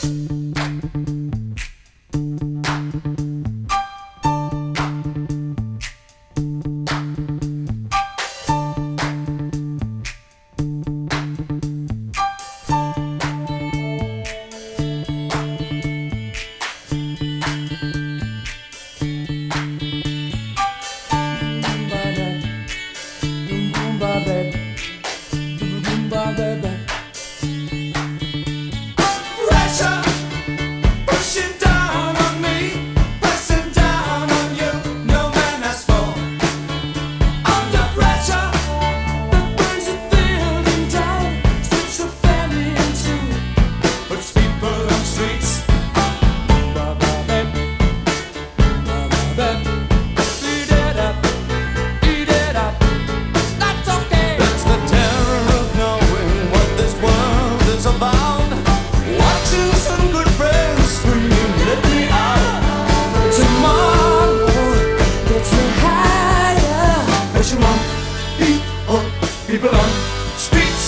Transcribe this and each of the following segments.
People on streets.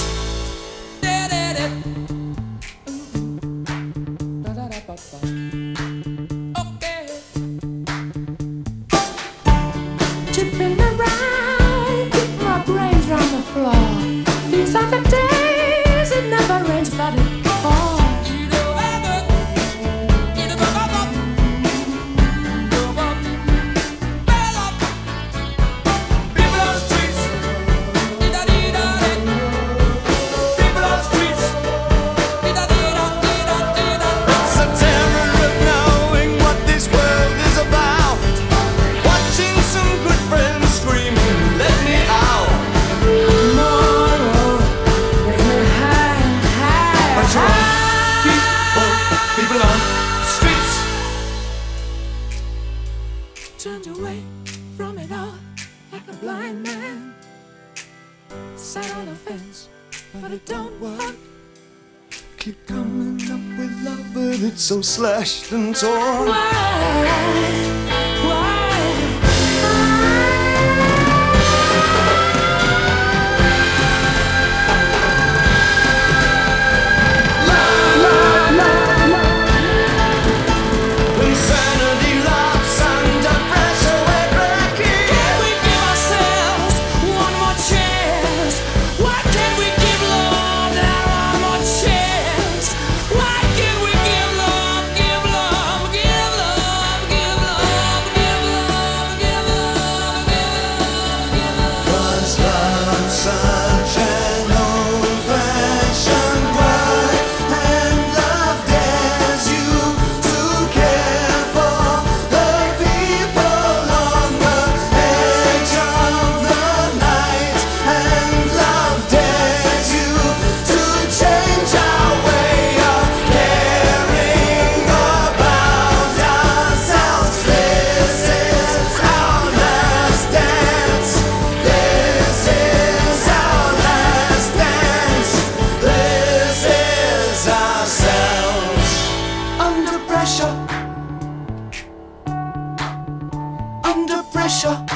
Okay. Chipping around, keep my brains round the floor. These are the days it never rains, but it falls. Turned away from it all like a blind man. Sat on the fence, but it don't work. Keep coming up with love, but it's so slashed and torn. Why? Under pressure.